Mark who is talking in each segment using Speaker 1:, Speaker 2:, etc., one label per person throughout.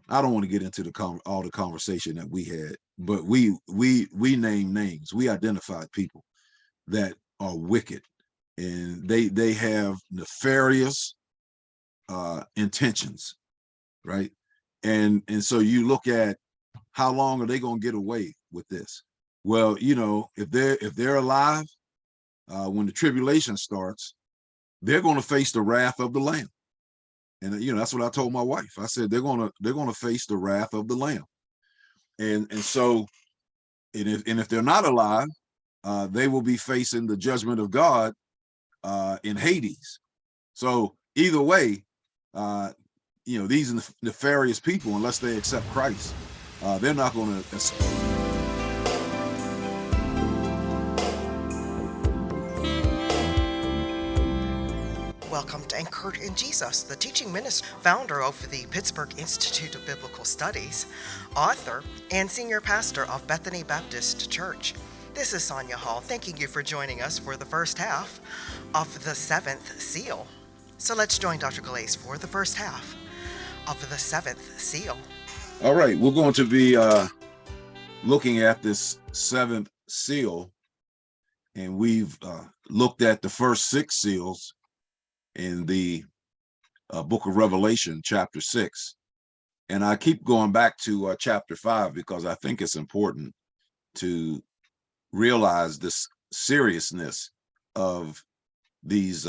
Speaker 1: I don't want to get into all the conversation that we had, but we name names. We identified people that are wicked, and they have nefarious intentions, right? And so you look at how long are they going to get away with this? Well, if they're alive when the tribulation starts, they're going to face the wrath of the Lamb. And that's what I told my wife. I said they're gonna face the wrath of the Lamb. And so and if they're not alive, they will be facing the judgment of God in Hades. So either way, uh, these nefarious people, unless they accept Christ, they're not going to.
Speaker 2: Welcome to Anchored in Jesus, the teaching minister, founder of the Pittsburgh Institute of Biblical Studies, author, and senior pastor of Bethany Baptist Church. This is Sonia Hall, thanking you for joining us for the first half of the seventh seal. So let's join Dr. Glaze for the first half of the seventh seal.
Speaker 1: All right, we're going to be looking at this seventh seal, and we've looked at the first six seals in the book of Revelation, chapter 6. And I keep going back to chapter 5 because I think it's important to realize this seriousness of these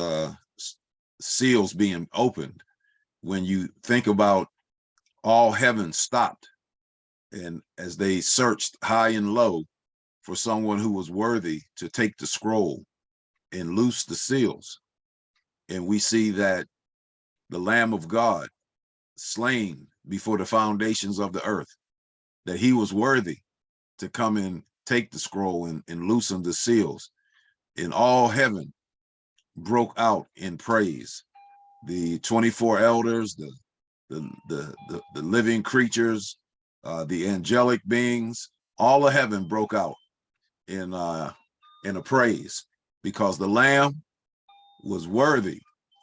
Speaker 1: seals being opened. When you think about all heaven stopped, and as they searched high and low for someone who was worthy to take the scroll and loose the seals, and we see that the Lamb of God slain before the foundations of the earth, that he was worthy to come and take the scroll and loosen the seals. And all heaven broke out in praise. The 24 elders, the living creatures, the angelic beings, all of heaven broke out in a praise, because the Lamb was worthy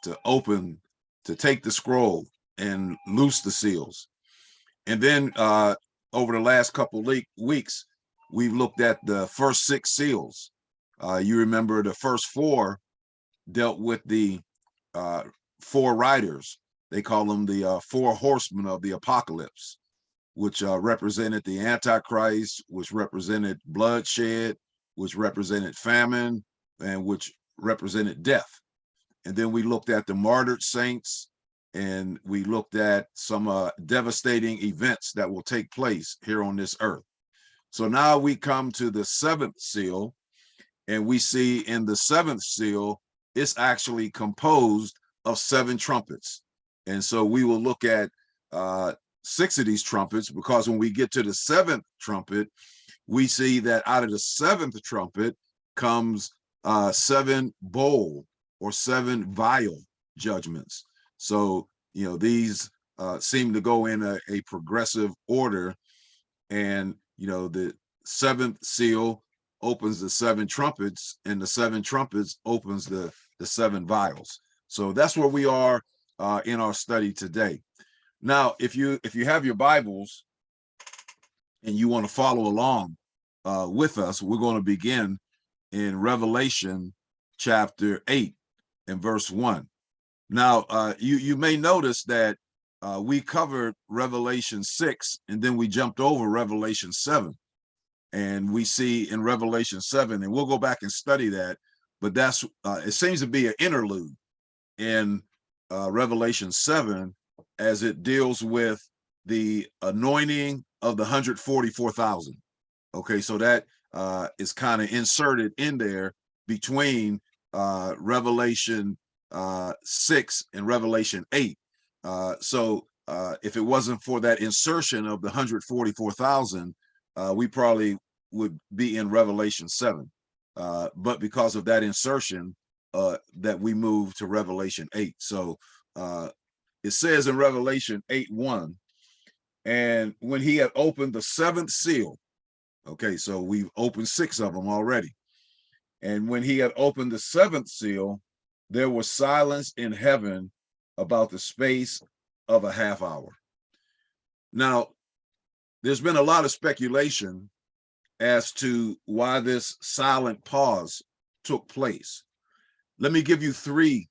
Speaker 1: to take the scroll and loose the seals. And then over the last couple weeks, we've looked at the first six seals. You remember the first four dealt with the four riders. They call them the four horsemen of the apocalypse, which represented the Antichrist, which represented bloodshed, which represented famine, and which represented death. And then we looked at the martyred saints, and we looked at some devastating events that will take place here on this earth. So now we come to the seventh seal, and we see in the seventh seal, it's actually composed of seven trumpets. And so we will look at six of these trumpets, because when we get to the seventh trumpet, we see that out of the seventh trumpet comes seven bowl or seven vial judgments. So, these seem to go in a progressive order. And, the seventh seal opens the seven trumpets, and the seven trumpets opens the seven vials. So that's where we are in our study today. Now, if you have your Bibles and you want to follow along with us, we're going to begin in Revelation chapter 8 and verse 1. Now, you may notice that we covered Revelation 6, and then we jumped over Revelation 7. And we see in Revelation 7, and we'll go back and study that, but that's it seems to be an interlude in Revelation 7, as it deals with the anointing of the 144,000. Okay, so that is kind of inserted in there between Revelation 6 and Revelation 8. So if it wasn't for that insertion of the 144,000, we probably would be in Revelation 7. But because of that insertion, that we move to Revelation 8. So it says in Revelation 8:1, and when he had opened the seventh seal, okay, so we've opened six of them already. And when he had opened the seventh seal, there was silence in heaven about the space of a half hour. Now, there's been a lot of speculation as to why this silent pause took place. Let me give you three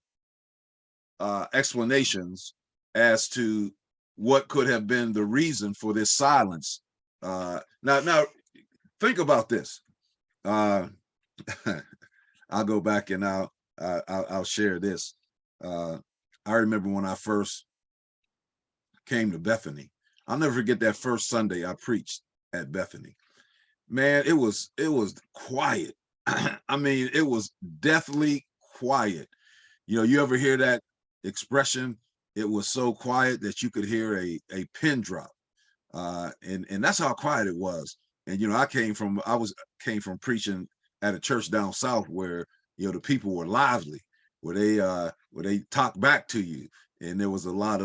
Speaker 1: explanations as to what could have been the reason for this silence. Now, think about this. Uh, I'll go back and I'll share this. I remember when I first came to Bethany. I'll never forget that first Sunday I preached at Bethany. Man, it was quiet. I mean, it was deathly quiet. You know, you ever hear that expression? It was so quiet that you could hear a pin drop. And that's how quiet it was. And you know, I came from preaching at a church down south where, you know, the people were lively, where they talked back to you, and there was a lot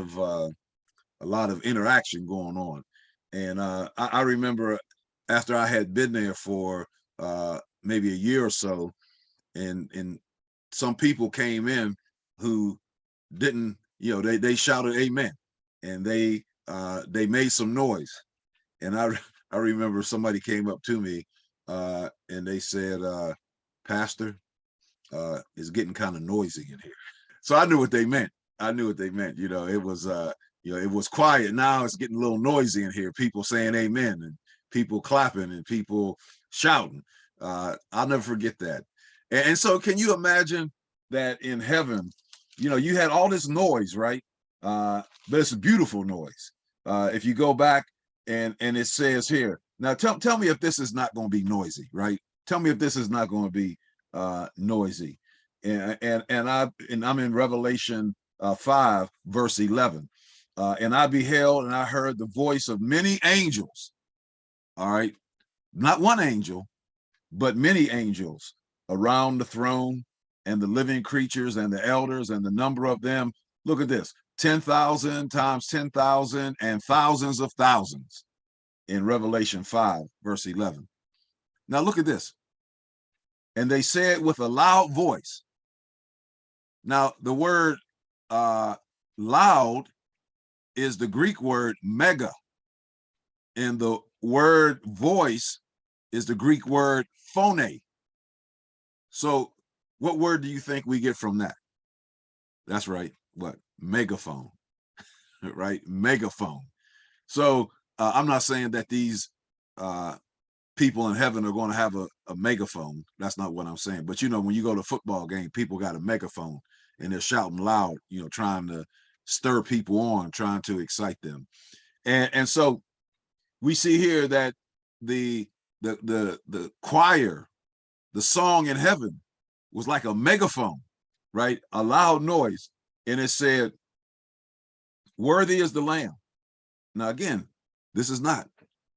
Speaker 1: of interaction going on. And I remember after I had been there for maybe a year or so, and some people came in who didn't, you know, they shouted amen, and they made some noise. And I remember somebody came up to me and they said, Pastor, it's getting kind of noisy in here. So I knew what they meant. I knew what they meant. You know, it was it was quiet. Now it's getting a little noisy in here. People saying amen, and people clapping, and people shouting. I'll never forget that. And so can you imagine that in heaven, you know, you had all this noise, right? But it's a beautiful noise. If you go back and it says here, now tell me if this is not going to be noisy, right? Tell me if this is not going to be noisy. And I'm in Revelation 5 verse 11. And I beheld and I heard the voice of many angels. All right, not one angel, but many angels around the throne, and the living creatures and the elders, and the number of them. Look at this: 10,000 times 10,000 and thousands of thousands in Revelation 5 verse 11. Now look at this. And they said with a loud voice. Now the word loud is the Greek word mega, and the word voice is the Greek word phone. So what word do you think we get from that? That's right. What? Megaphone. Right? Megaphone. So I'm not saying that these people in heaven are going to have a megaphone. That's not what I'm saying. But you know, when you go to a football game, people got a megaphone and they're shouting loud, you know, trying to stir people on, trying to excite them. And so we see here that the choir, the song in heaven was like a megaphone, right? A loud noise. And it said, worthy is the Lamb. Now, again, this is not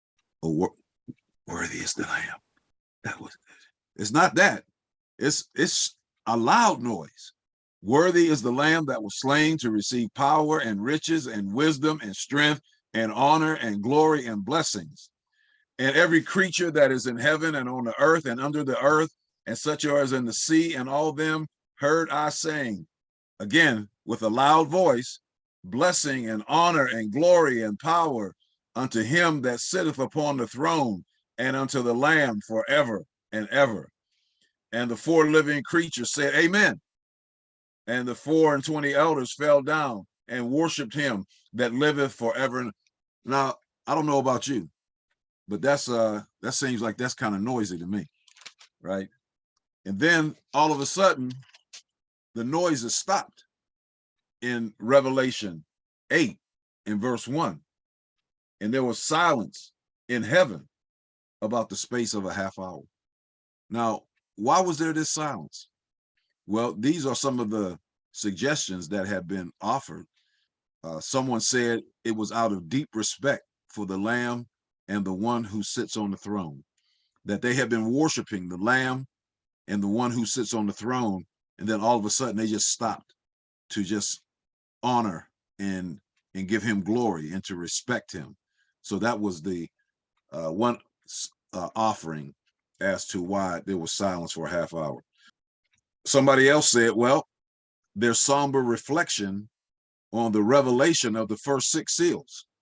Speaker 1: worthy is the Lamb. It's not that. It's a loud noise. Worthy is the Lamb that was slain to receive power and riches and wisdom and strength and honor and glory and blessings. And every creature that is in heaven and on the earth and under the earth, and such as in the sea, and all them heard I saying, again, with a loud voice, blessing and honor and glory and power unto him that sitteth upon the throne and unto the Lamb forever and ever. And the four living creatures said, Amen. And the 24 elders fell down and worshiped him that liveth forever. Now, I don't know about you, but that seems like that's kind of noisy to me, right? And then all of a sudden, the noise is stopped in Revelation 8 in verse 1. And there was silence in heaven about the space of a half hour. Now, why was there this silence? Well, these are some of the suggestions that have been offered. Someone said it was out of deep respect for the Lamb and the one who sits on the throne, that they have been worshiping the Lamb and the one who sits on the throne, and then all of a sudden they just stopped to just honor and give him glory and to respect him. So that was the one offering as to why there was silence for a half hour. Somebody else said, well, there's somber reflection on the revelation of the first 6 seals.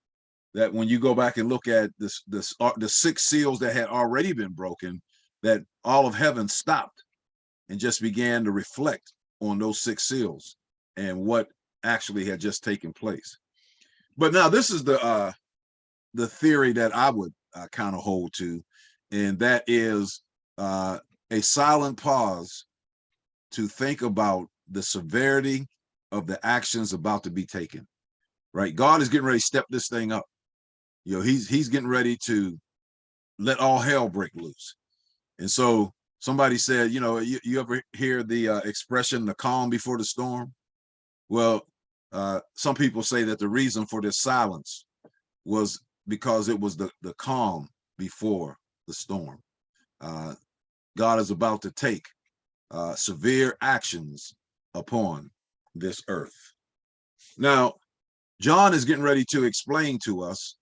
Speaker 1: that when you go back and look at the six seals that had already been broken, that all of heaven stopped and just began to reflect on those six seals and what actually had just taken place. But now this is the theory that I would kind of hold to, and that is a silent pause to think about the severity of the actions about to be taken. Right? God is getting ready to step this thing up. You know, he's getting ready to let all hell break loose. And so somebody said, you know, you ever hear the expression, the calm before the storm? Well, some people say that the reason for this silence was because it was the calm before the storm. God is about to take severe actions upon this earth. Now, John is getting ready to explain to us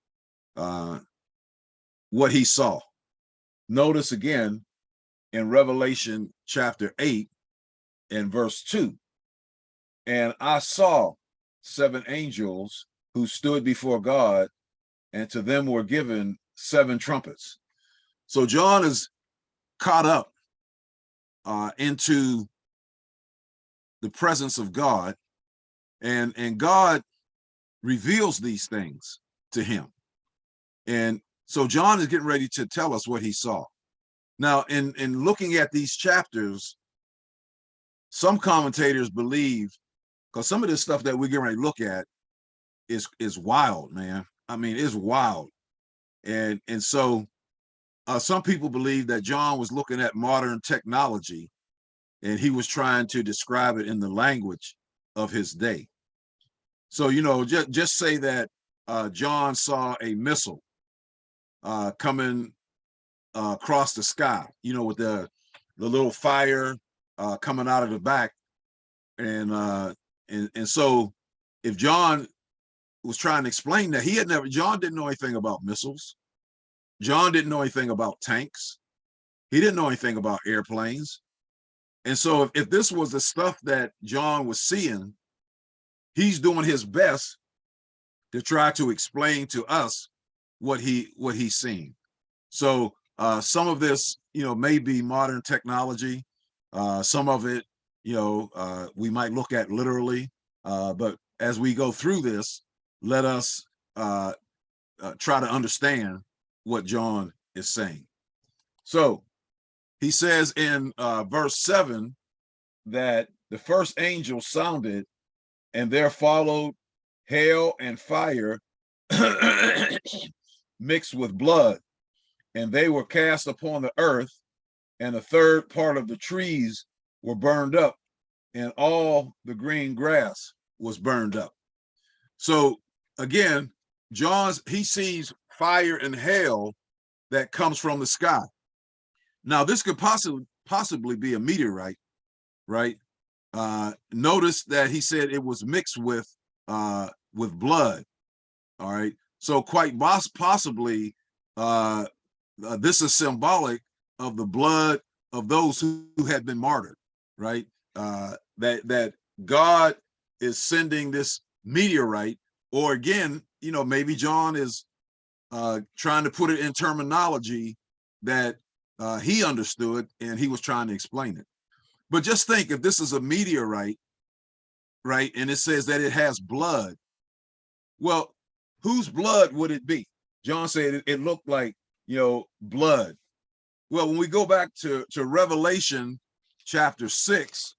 Speaker 1: what he saw. Notice again in Revelation chapter 8 and verse 2. And I saw 7 angels who stood before God, and to them were given 7 trumpets. So John is caught up into the presence of God, and God reveals these things to him. And so John is getting ready to tell us what he saw. Now, in looking at these chapters, some commentators believe, because some of this stuff that we're getting ready to look at is wild, man. I mean, it's wild. And so some people believe that John was looking at modern technology and he was trying to describe it in the language of his day. So, you know, just say that John saw a missile coming across the sky, you know, with the little fire coming out of the back. And so if John was trying to explain that, John didn't know anything about missiles. John didn't know anything about tanks. He didn't know anything about airplanes. And so if this was the stuff that John was seeing, he's doing his best to try to explain to us what he's seeing. So some of this, you know, may be modern technology. Some of it, you know, we might look at literally. But as we go through this, let us try to understand what John is saying. So he says in verse 7 that the first angel sounded, and there followed hail and fire mixed with blood, and they were cast upon the earth, and a third part of the trees were burned up, and all the green grass was burned up. So again, he sees fire and hail that comes from the sky. Now, this could possibly be a meteorite, right? Notice that he said it was mixed with blood. All right. So quite possibly, this is symbolic of the blood of those who had been martyred, right? That God is sending this meteorite, or again, you know, maybe John is trying to put it in terminology that he understood, and he was trying to explain it. But just think, if this is a meteorite, right, and it says that it has blood, well, whose blood would it be? John said it looked like, you know, blood. Well, when we go back to Revelation chapter 6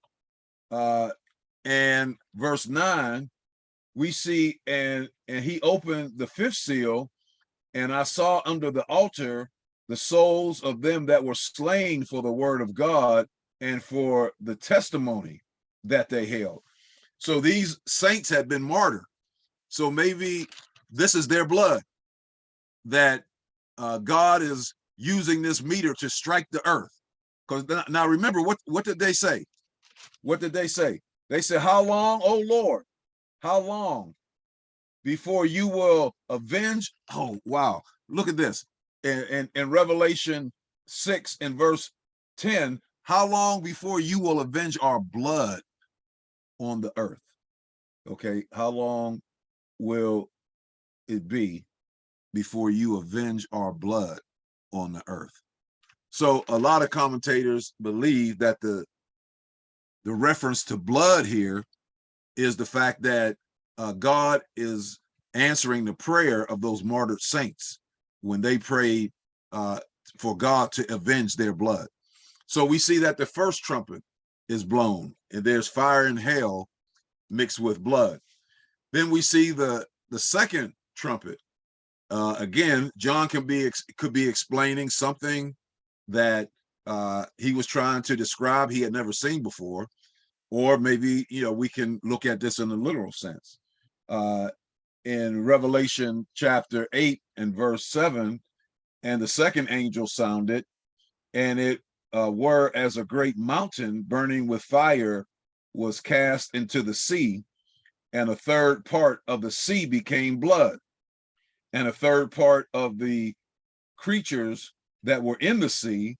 Speaker 1: and verse 9, we see, and he opened the 5th seal, and I saw under the altar the souls of them that were slain for the word of God and for the testimony that they held. So these saints had been martyred. So maybe this is their blood that God is using this meter to strike the earth. Because now remember, what did they say? What did they say? They said, how long, oh Lord, how long before you will avenge? Oh, wow. Look at this. In Revelation 6 and verse 10, how long before you will avenge our blood on the earth? Okay, how long will it be before you avenge our blood on the earth. So a lot of commentators believe that the reference to blood here is the fact that God is answering the prayer of those martyred saints when they prayed for God to avenge their blood. So we see that the first trumpet is blown, and there's fire and hail mixed with blood. Then we see the second trumpet. Again, John could be explaining something that he was trying to describe he had never seen before, or maybe we can look at this in a literal sense. In Revelation chapter 8 and verse 7, and the second angel sounded, and it were as a great mountain burning with fire was cast into the sea, and a third part of the sea became blood, and a third part of the creatures that were in the sea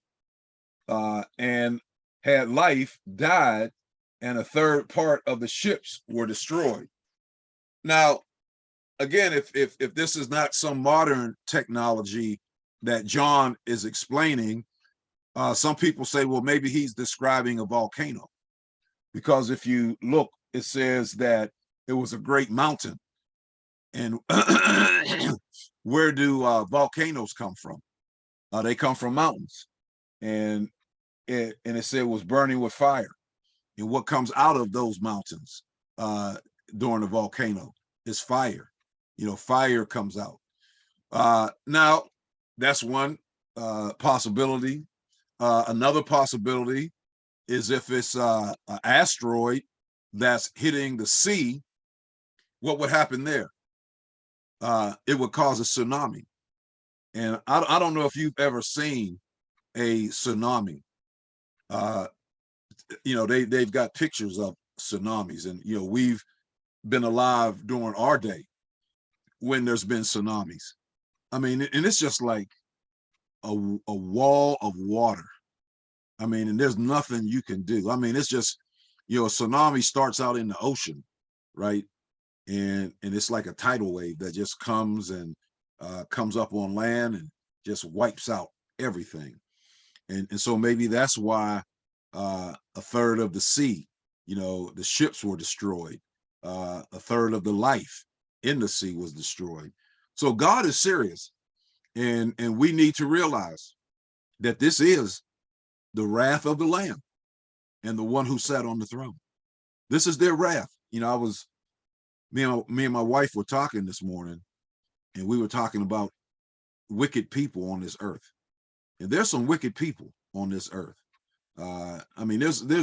Speaker 1: and had life died, and a third part of the ships were destroyed. Now, again, if this is not some modern technology that John is explaining, some people say, well, maybe he's describing a volcano, because if you look, it says that it was a great mountain. And where do volcanoes come from? They come from mountains, and it said it was burning with fire. And what comes out of those mountains during a volcano is fire. Fire comes out. Now, that's one possibility. Another possibility is if it's an asteroid that's hitting the sea, what would happen there? It would cause a tsunami. And I don't know if you've ever seen a tsunami. They've got pictures of tsunamis, and we've been alive during our day when there's been tsunamis. I mean, and it's just like a wall of water. I mean, and there's nothing you can do. I mean, it's just, a tsunami starts out in the ocean, right? And it's like a tidal wave that just comes and comes up on land and just wipes out everything. And so maybe that's why a third of the sea, the ships were destroyed. A third of the life in the sea was destroyed. So God is serious, and we need to realize that this is the wrath of the Lamb and the one who sat on the throne. This is their wrath. Me and my wife were talking this morning, and we were talking about wicked people on this earth. And there's some wicked people on this earth. I mean,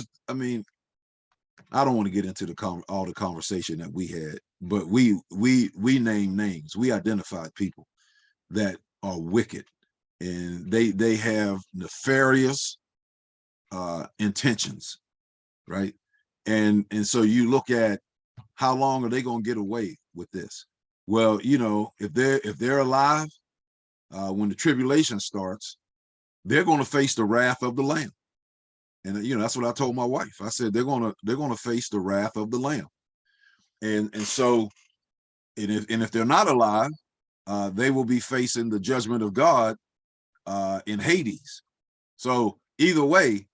Speaker 1: I don't want to get into all the conversation that we had, but we named names. We identified people that are wicked, and they have nefarious intentions, right? And so you look at how long are they going to get away with this? Well, if they're alive when the tribulation starts, they're going to face the wrath of the Lamb. And that's what I told my wife. I said they're going to face the wrath of the Lamb. And so if they're not alive, they will be facing the judgment of God in Hades. So either way,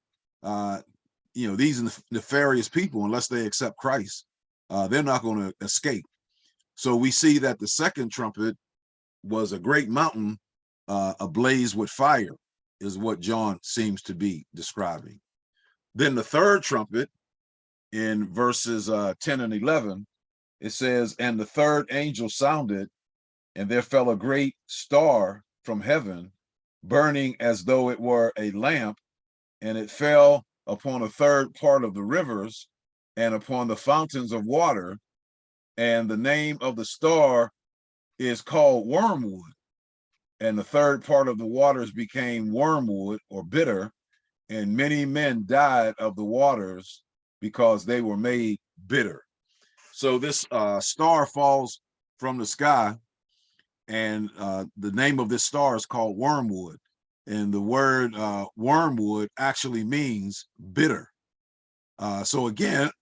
Speaker 1: these nefarious people, unless they accept Christ, they're not going to escape. So we see that the second trumpet was a great mountain ablaze with fire, is what John seems to be describing. Then the third trumpet, in verses 10 and 11, it says, and the third angel sounded, and there fell a great star from heaven, burning as though it were a lamp, and it fell upon a third part of the rivers and upon the fountains of water. And the name of the star is called Wormwood. And the third part of the waters became wormwood, or bitter, and many men died of the waters because they were made bitter. So this star falls from the sky, and the name of this star is called Wormwood. And the word wormwood actually means bitter. So again,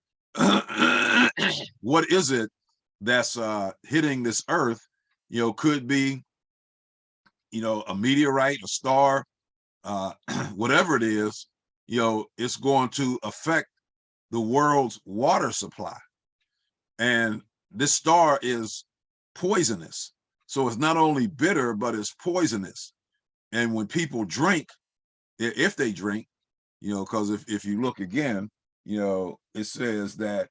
Speaker 1: what is it that's hitting this earth? Could be a meteorite, a star, whatever it is, it's going to affect the world's water supply. And this star is poisonous. So it's not only bitter, but it's poisonous. And when people drink, if they drink, because if you look again, it says that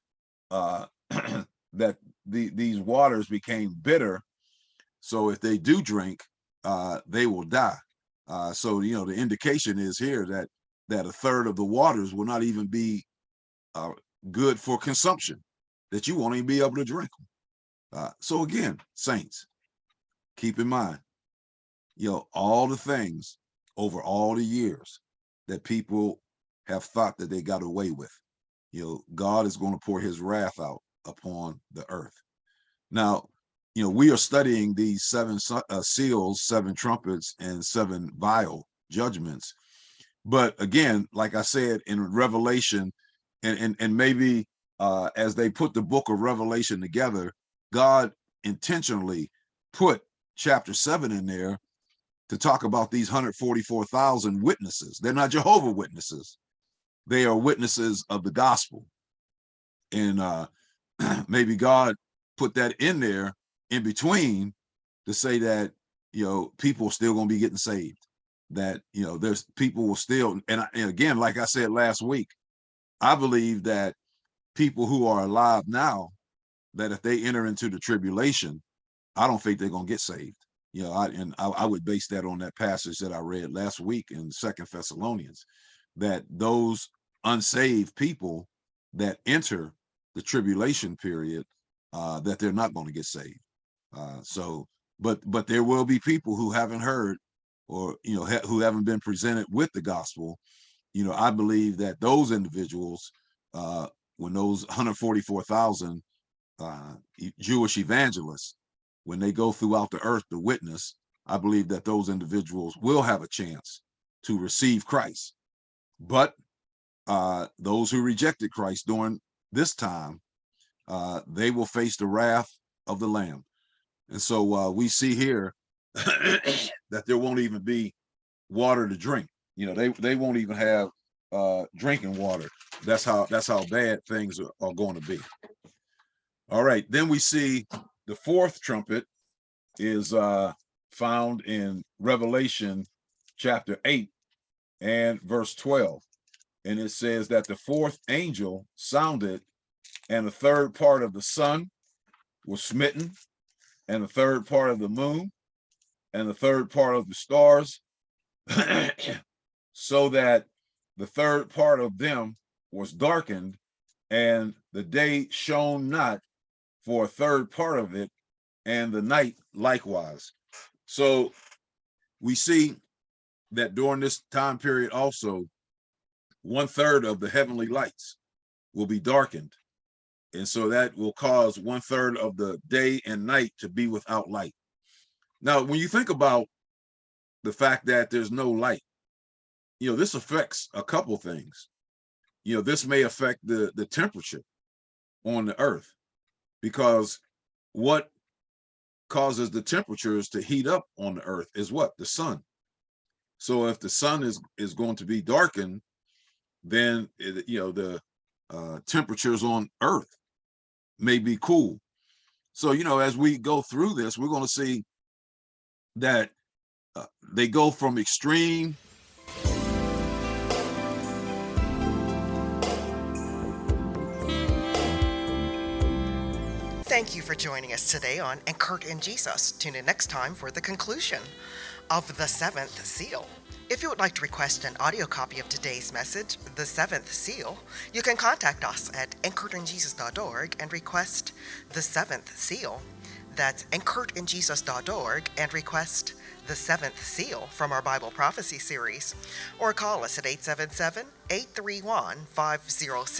Speaker 1: that these waters became bitter. So if they do drink, they will die. So the indication is here that a third of the waters will not even be good for consumption, that you won't even be able to drink them. So again, saints, keep in mind, all the things over all the years that people have thought that they got away with, God is going to pour his wrath out upon the earth. Now, we are studying these seven seals, seven trumpets, and seven vial judgments. But again, like I said, in Revelation, and maybe as they put the book of Revelation together, God intentionally put chapter 7 in there to talk about these 144,000 witnesses. They're not Jehovah's Witnesses. They are witnesses of the gospel. And maybe God put that in there in between to say that, people are still going to be getting saved, that, there's people will still, and again, like I said last week, I believe that people who are alive now, that if they enter into the tribulation, I don't think they're going to get saved. I would base that on that passage that I read last week in 2 Thessalonians, that those unsaved people that enter the tribulation period, that they're not going to get saved. But there will be people who haven't heard, or who haven't been presented with the gospel. I believe that those individuals, when those 144,000 Jewish evangelists, when they go throughout the earth to witness, I believe that those individuals will have a chance to receive Christ. But those who rejected Christ during this time, they will face the wrath of the Lamb. And so we see here that there won't even be water to drink. They won't even have drinking water. That's how bad things are going to be. All right, then we see the fourth trumpet is found in Revelation chapter 8 and verse 12. And it says that the fourth angel sounded, and the third part of the sun was smitten, and the third part of the moon, and the third part of the stars, so that the third part of them was darkened, and the day shone not for a third part of it, and the night likewise. So we see that during this time period also, 1/3 of the heavenly lights will be darkened. And so that will cause 1/3 of the day and night to be without light. Now, when you think about the fact that there's no light, this affects a couple things. This may affect the temperature on the earth, because what causes the temperatures to heat up on the earth is what? The sun. So if the sun is going to be darkened, then the temperatures on earth may be cool. So as we go through this, we're going to see that they go from extreme
Speaker 2: Thank you for joining us today on Anchored in Jesus. Tune in next time for the conclusion of the seventh seal. If you would like to request an audio copy of today's message, The Seventh Seal, you can contact us at anchoredinjesus.org and request The Seventh Seal. That's anchoredinjesus.org and request The Seventh Seal from our Bible Prophecy series. Or call us at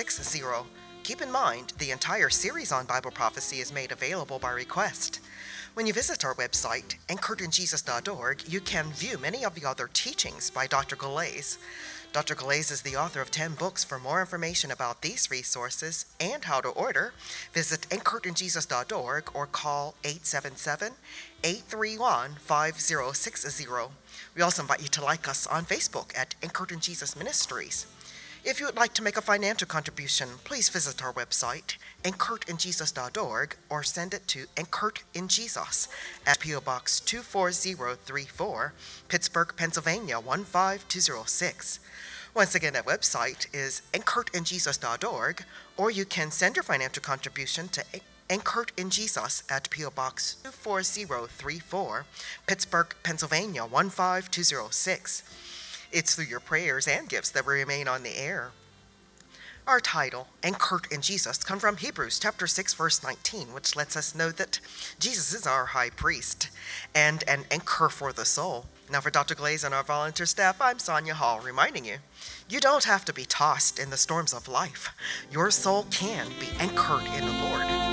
Speaker 2: 877-831-5060. Keep in mind, the entire series on Bible prophecy is made available by request. When you visit our website, anchoredinjesus.org, you can view many of the other teachings by Dr. Galais. Dr. Galais is the author of 10 books. For more information about these resources and how to order, visit anchoredinjesus.org or call 877-831-5060. We also invite you to like us on Facebook at Anchored in Jesus Ministries. If you would like to make a financial contribution, please visit our website, anchoredinjesus.org, or send it to Anchored in Jesus at P.O. Box 24034, Pittsburgh, Pennsylvania 15206. Once again, that website is anchoredinjesus.org, or you can send your financial contribution to Anchored in Jesus at P.O. Box 24034, Pittsburgh, Pennsylvania 15206. It's through your prayers and gifts that we remain on the air. Our title, Anchored in Jesus, comes from Hebrews chapter 6, verse 19, which lets us know that Jesus is our high priest and an anchor for the soul. Now for Dr. Galais and our volunteer staff, I'm Sonia Hall, reminding you, you don't have to be tossed in the storms of life. Your soul can be anchored in the Lord.